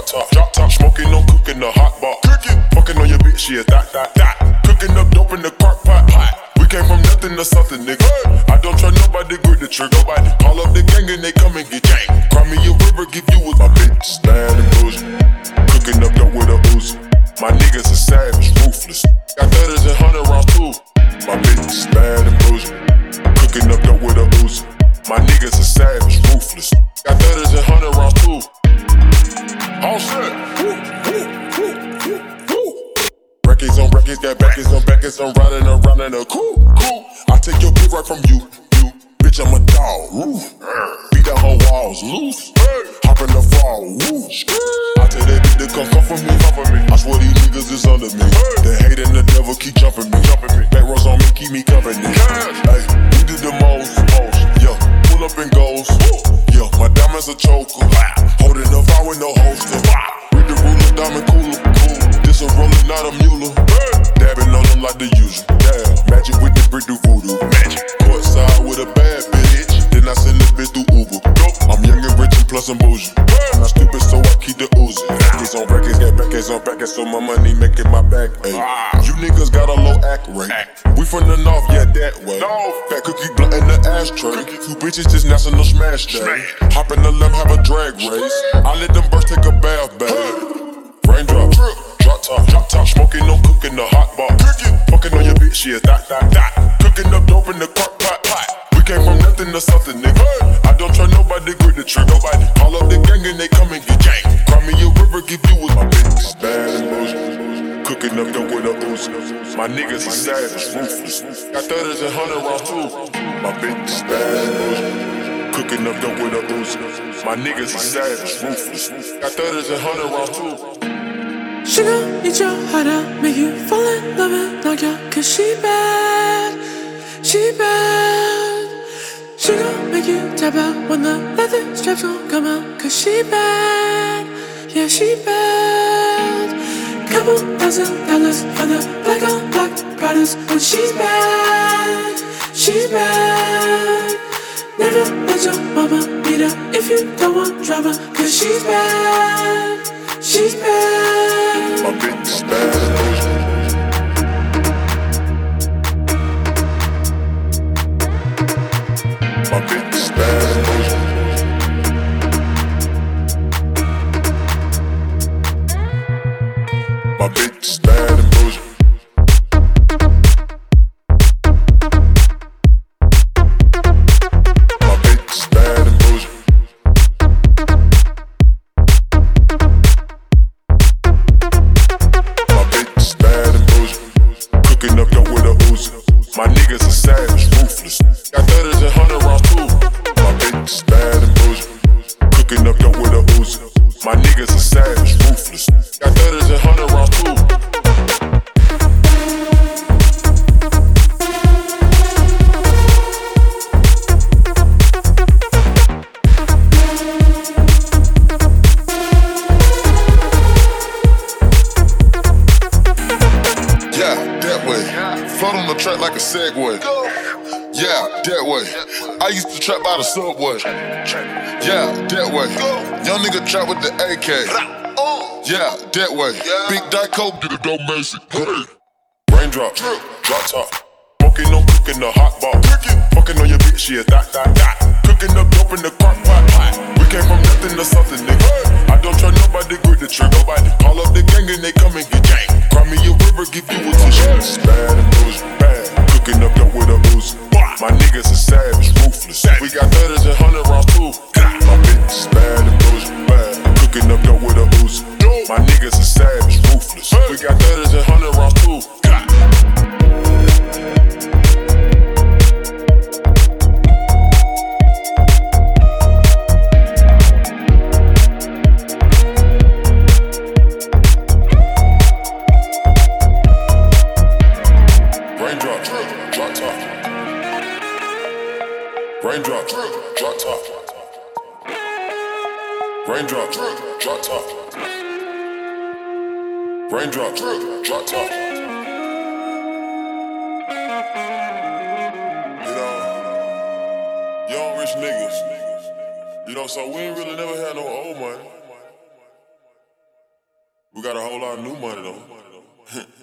drop top, smoking, no cooking the hot bar. Fucking on your bitch, yeah, that. Cooking up dope in the crock pot. We came from nothing to something, nigga. I don't try nobody, grip the trigger. Call up the gang and they come and get gang. Cry me a river, give you a my bitch, bad and bougie. Cooking up dope with a Uzi. My niggas are savage, ruthless. Got 30s and 100 rounds too. My bitch is bad and bougie. Cooking up dope with a Uzi. My niggas are savage, ruthless. Got 30s and 100 rounds too. All set. Records on records, got backers on backers. I'm riding around in a cool. I take your bitch right from you. Bitch, I'm a dog. Beat down her walls, loose. Hop in the fall, woo. I tell that bitch to come for me. I swear these niggas is under me. The hate and the devil keep jumping me. Back rows on me, keep me company. Hey, we did the most. Yeah, pull up and goes. Yeah, my diamonds a choker. Holding the fire with no holster. Read the ruler, diamond cooler. This a roller, not a mule. Dabbing on them like the usual. Yeah, magic with the brick do voodoo. Court side with a bad bitch. Then I send the bitch through Uber. I'm young and rich and plus I'm bougie. I'm not stupid, so I keep the Uzi. Records on records, got backers on backers, so my money making my back. Ay. You niggas got a low act rate. We from the north, yeah, that way. Fat cookie blunt in the ashtray. Two bitches, this national smash day. Hop in the limb, have a drag race. I let them birds take a bath, babe. Raindrop, drop top, smoking, no cooking the hot bar. Fucking on your bitch, yeah, that. Cooking up dope in the crock pot. We came from nothing to something, nigga. I don't try nobody, grip the trigger. Call up the gang and they come and get gang. Cry me a river, give you with my bitch. Bad and bougie. Cooking up dope with a Uzi. My niggas are savage, ruthless. Got 30s and 100 rounds too. My bitch is bad and bougie. Cooking up dope with a Uzi. My niggas are savage, ruthless. Got 30s and 100 rounds too. She gon' eat your heart out, make you fall in love and knock you out. Cause she bad. She gon' make you tap out when the leather straps gon' come out. Cause she bad, yeah, she bad. Couple $1,000 for the black on black products. But she's bad, she's bad. Never let your mama beat her if you don't want drama. Cause she's bad, she's bad. My bitch is bad. My bitch is bad. My bitch is bad and bougie. My bitch is bad and bougie. My bitch is bad and bougie. Cooking up dope with a Uzi. My niggas are savage, ruthless. Got 30s and 100 rounds too. My bitch is bad and bougie. Cooking up dope with a Uzi. My niggas are savage, ruthless. Got 30s and 100 rounds too. Yeah, that way. Float on the track like a Segway. Yeah, that way. I used to trap by the subway. Yeah, that way. Young nigga trap with the AK. Yeah, that way. Big Dyco, get a dope Macy. Hey. Raindrop, drop top. Smoking, no cooking the hot bar. Fucking on your bitch, yeah, that. Cooking up dope in the crock pot. We came from nothing to something, nigga. I don't try nobody, grip the trigger. Call up the gang and they come and get gang. Cry me a river, give you a tissue. Bad and bougie, bad. Cooking up dope with a Uzi. My niggas are savage, ruthless. We got 30s and 100 rounds too. My bitch is bad and bougie, bad. Cooking up dope with a Uzi. My niggas are savage, ruthless. We got 30s and 100 rounds too. Raindrop, drop top. Raindrop, drop top. Raindrop, drop top. Raindrop, drop top. Young rich niggas. So we ain't really never had no old money. We got a whole lot of new money though.